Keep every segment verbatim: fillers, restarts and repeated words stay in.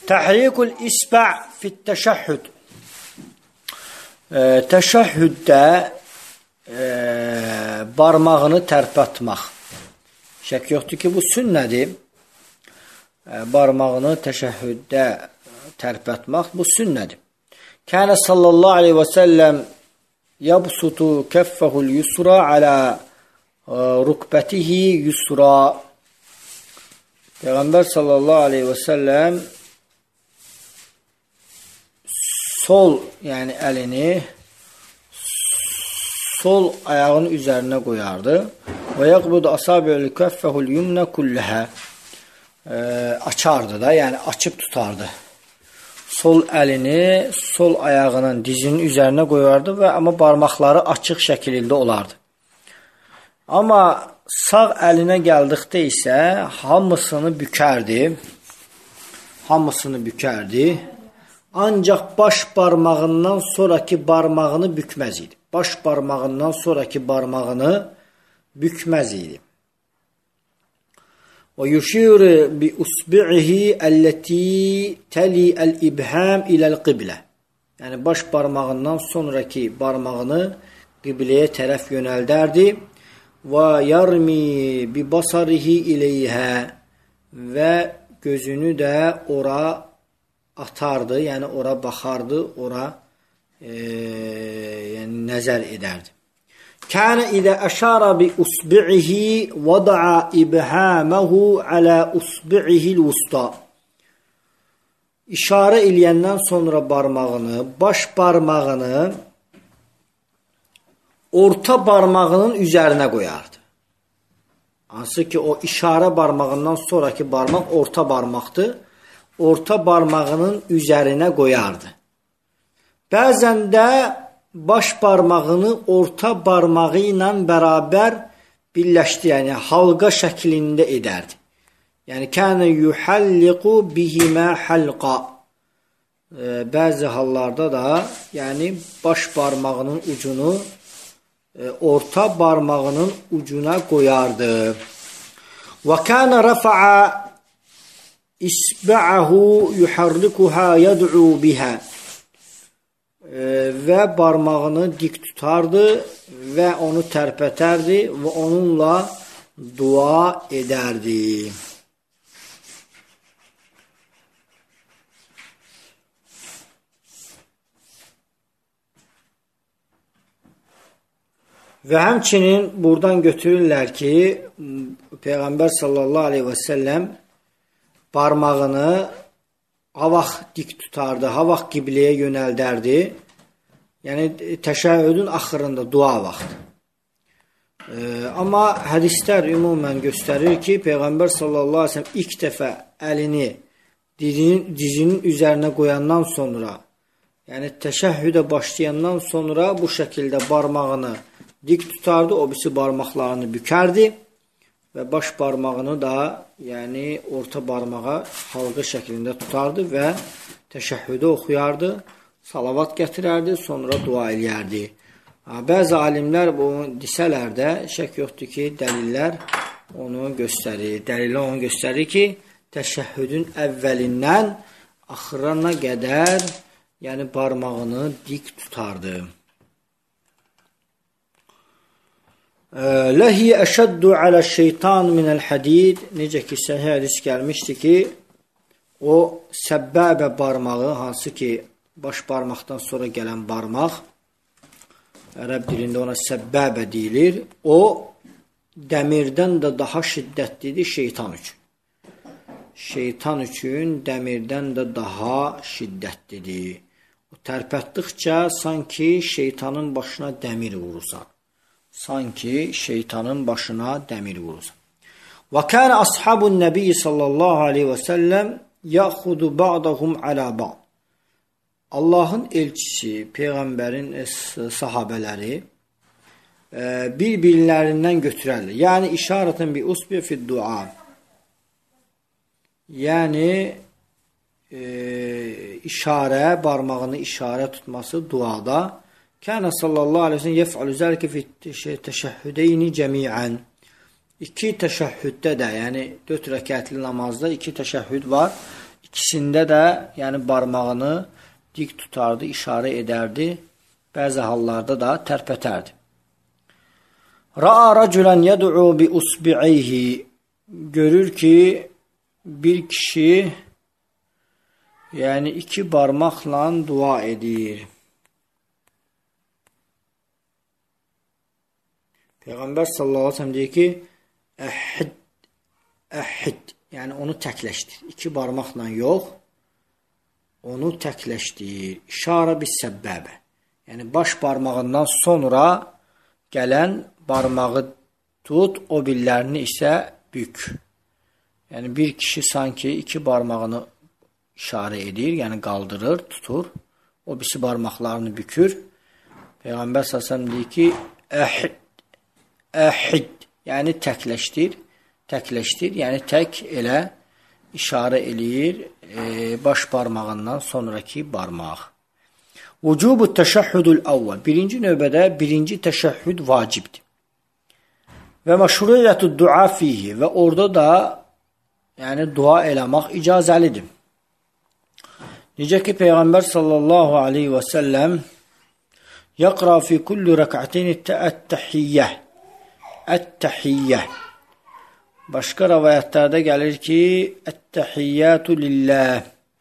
Təhrikul isba' fit-təşəhhüd. Təşəhhüddə e, barmağını tərpətmək. Şək yoxdur ki, bu sünnədir. E, barmağını təşəhhüddə tərpətmək bu sünnədir. Kənə sallallahu aleyhi və səlləm yabsutu kəffəhul yusra alə rukbətihi yusra. Peyğəmbər sallallahu aleyhi və səlləm sol, yəni əlini sol ayağının üzərinə qoyardı. Və yaqbudu asabi'ul kəffəhul yumna kulləhə. Açardı da, yəni açıb tutardı. Sol əlini sol ayağının dizinin üzərinə qoyardı və amma barmaqları açıq şəkildə olardı. Amma sağ əlinə gəldikdə isə hamısını bükərdi. Hamısını bükərdi. Ancaq baş barmağından sonraki barmağını bükməz idi. Baş barmağından sonraki barmağını bükməz idi. Və yuşiru bi usbi'ihi allati tali al-ibham ila al-qibla. Yəni baş barmağından sonraki barmağını qibləyə tərəf yönəldərdi. Və yarmi bi basarihi ileyhə və gözünü də ora atardı, yəni ora baxardı, ora e, yəni nəzər edərdi. Kənə idə əşara bi usbi'ihi vada'a ibhamahu alə usbi'ihi l-vusta. İşarə eləyəndən sonra barmağını, baş barmağını orta barmağının üzərinə qoyardı. Hansı ki, o işarə barmağından sonraki barmaq orta barmaqdır. Orta barmağının üzərinə qoyardı. Bəzən də baş barmağını orta barmağı ilə bərabər birləşdi, yəni halqa şəklində edərdi. Yəni, kənə yuhalliqu bihimə halqa. E, bəzi hallarda da, yəni baş barmağının ucunu e, orta barmağının ucuna qoyardı. Və kənə rəfa'a İsba'ahu yuharrikuha yad'u biha. Və barmağını dik tutardı və onu tərpətərdi və onunla dua edərdi. Və həmçinin buradan götürürlər ki, Peyğəmbər sallallahu aleyhi və səlləm barmağını havaq dik tutardı, havaq qibləyə yönəldərdi. Yəni, təşəhhüdün axırında dua vaxtı. E, amma hədislər ümumən göstərir ki, Peyğəmbər sallallahu aleyhi ve sellem ilk dəfə əlini dizinin, dizinin üzərinə qoyandan sonra, yəni təşəhhüdə başlayandan sonra bu şəkildə barmağını dik tutardı, o birisi barmaqlarını bükərdi. Və baş barmağını da, yəni orta barmağa halqa şəklində tutardı və təşəhhüdə oxuyardı, salavat gətirərdi, sonra dua eləyərdi. Bəzi alimlər bunu desələr də, şək yoxdur ki, dəlillər onu göstərir. Dəlillər onu göstərir ki, təşəhhüdün əvvəlindən axırına qədər, yəni barmağını dik tutardı. Ləhi əşəddu alə şeytan minəl hədid. Necə ki, səhih hədis gəlmişdi ki, o səbbəbə barmağı, hansı ki, baş barmaqdan sonra gələn barmaq, ərəb dilində ona səbbəbə deyilir, o dəmirdən də daha şiddətlidir şeytan üçün. Şeytan üçün dəmirdən də daha şiddətlidir. O tərpətdikcə sanki şeytanın başına dəmir vurursan. Sanki şeytanın başına dəmir vurursan. Və kənə ashabun nəbi sallallahu aleyhi və səlləm yaxudu ba'dahum alə ba'd. Allahın elçisi, Peyğəmbərin sahabələri bir-birlərindən götürərlər. Yəni, işarətən bi usbi fid dua. Yəni, e, işarə, barmağını işarə tutması duada. Kənə sallallahu aleyhi ve sellem yef'alu zəlike fi təşəhhüdeyni cəmiən. İki təşəhhüddə də, yəni dörd rəkətli namazda iki təşəhhüd var. ikisində də yəni barmağını dik tutardı, işarə edərdi. Bəzi hallarda da tərpətərdi. Ra'a raculan yad'u bi usbi'ayhi. Görür ki, bir kişi yəni iki barmaqla dua edir. Peyğəmbər sallallahu əleyhi və səlləm deyir ki, əhid, əhid, yəni onu təkləşdir. İki barmaqla yox, onu təkləşdir. İşarə bis səbbəbə. Yəni baş barmağından sonra gələn barmağı tut, o birlərini isə bük. Yəni bir kişi sanki iki barmağını işarə edir, yəni qaldırır, tutur. O birisi barmaqlarını bükür. Peyğəmbər sallallahu əleyhi və səlləm deyir ki, əhid, əhid, yəni təkləşdir, təkləşdir, yəni tək elə işarə eləyir e, baş barmağından sonraki barmaq. Vücubu təşəhhüdül əvvəl. Birinci növbədə birinci təşəhhüd vacibdir. Və məşruiyyətü dua fihi və orada da yəni dua eləmək icazəlidir. Necə ki Peyğəmbər sallallahu aleyhi və səlləm yaqra fi kulli rək'atin ət-təhiyyyə. Ət-təhiyyyə. Başqa rivayətlərdə gəlir ki, ət-təhiyyatu lillah.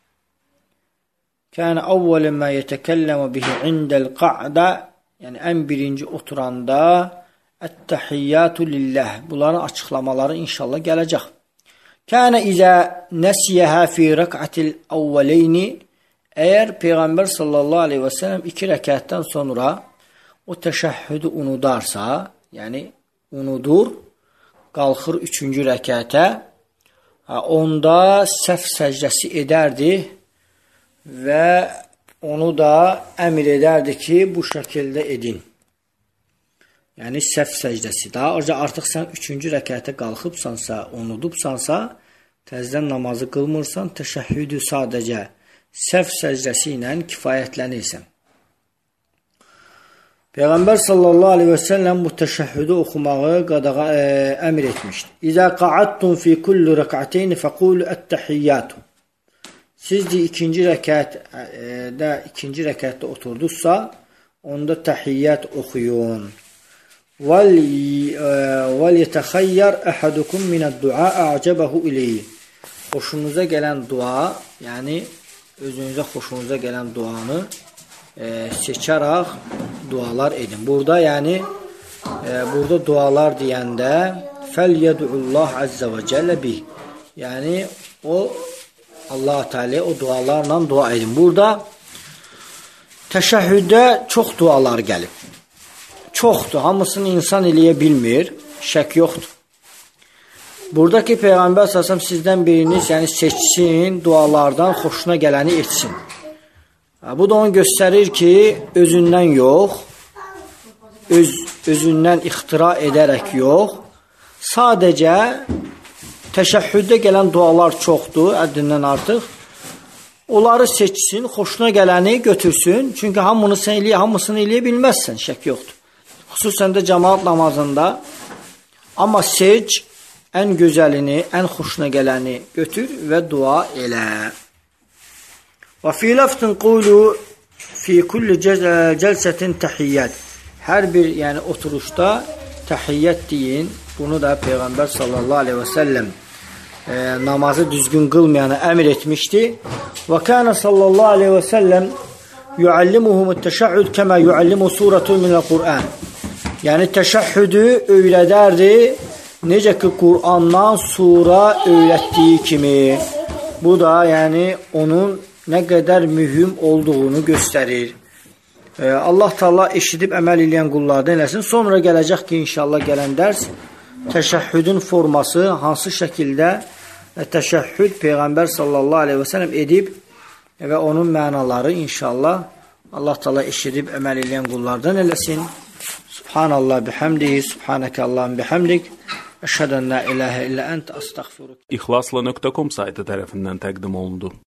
Kən əvvəl mə yetəkəlləmə bihi indəl qa'də. Yəni ən birinci oturanda ət-təhiyyatu lillah. Bunların açıqlamaları inşallah gələcək. Kənə izə nəsiyəhə fi rək'atil əvvəleyni. Əgər Peyğəmbər sallallahu aleyhi və səlləm iki rəkətdən sonra o təşəhhüdü unudarsa, yəni unudur, qalxır üçüncü rəkətə, onda səhv səcdəsi edərdi və onu da əmr edərdi ki, bu şəkildə edin. Yəni səhv səcdəsi. Daha artıq sən üçüncü rəkətə qalxıbsansa, unudubsansa, təzədən namazı qılmırsan, təşəhhüdü sadəcə səhv səcdəsi ilə kifayətlənirsən. Peyğəmbər sallallahu aleyhi və səlləm bu təşəhhüdü oxumağı qadağa e, əmr etmişdir. İzə qa'adtum fi kulli rək'ateyni fəqulu ət-təhiyyatu. Siz de ikinci rəkətdə, ikinci rəkətdə oturduzsa, onda təhiyyət oxuyun. Vəl yetəxəyyər əhədukum minəd-dua a'cabəhu ileyhi. Xoşunuza gələn dua, yəni özünüzə xoşunuza gələn duanı e, seçərək dualar edin. Burada yəni e, burada dualar deyəndə fəlyədullah əzzə və cəllə bih. Yəni o Allah Teala o dualarla dua edin. Burada təşəhhüddə çox dualar gəlib. Çoxdur. Hamısını insan eləyə bilmir. Şək yoxdur. Buradakı Peyğəmbər sallallahu sizdən biriniz yəni seçsin, dualardan xoşuna gələni etsin. Bu da onu göstərir ki, özündən yox, öz, özündən ixtira edərək yox, sadəcə təşəhhüddə gələn dualar çoxdur, həddindən artıq. Onları seçsin, xoşuna gələni götürsün. Çünki hamını sən eləyə, hamısını eləyə bilməzsən, şək yoxdur. Xüsusən də cəmaat namazında. Amma seç, ən gözəlini, ən xoşuna gələni götür və dua elə. Və fi laftin qulu fi kulli cəlsətin təhiyyət. Hər bir yəni oturuşda təhiyyət deyin. Bunu da Peyğəmbər sallallahu aleyhi və səlləm e, namazı düzgün qılmayanı əmr etmişdi. Və kənə sallallahu aleyhi və səlləm yuallimuhum təşəhhüd kəmə yuallimu suratun minəl Qur'an. Yəni təşəhhüdü öyrədərdi, necə ki Qur'andan sura öyrətdiyi kimi. Bu da yəni onun nə qədər mühüm olduğunu göstərir. Ee, Allah Teala eşidib əməl edən qullardan eləsin. Sonra gələcək ki, inşallah gələn dərs təşəhhüdün forması, hansı şəkildə təşəhhüd Peyğəmbər sallallahu aleyhi və səlləm edib və onun mənaları inşallah Allah Teala eşidib əməl edən qullardan eləsin. Subhanallah bihamdihi, subhanəkə Allahım bihamdik. Əşhədən la ilahə illə ənt əstəğfiruk. İxlasla nöqtə com saytı tərəfindən təqdim olundu.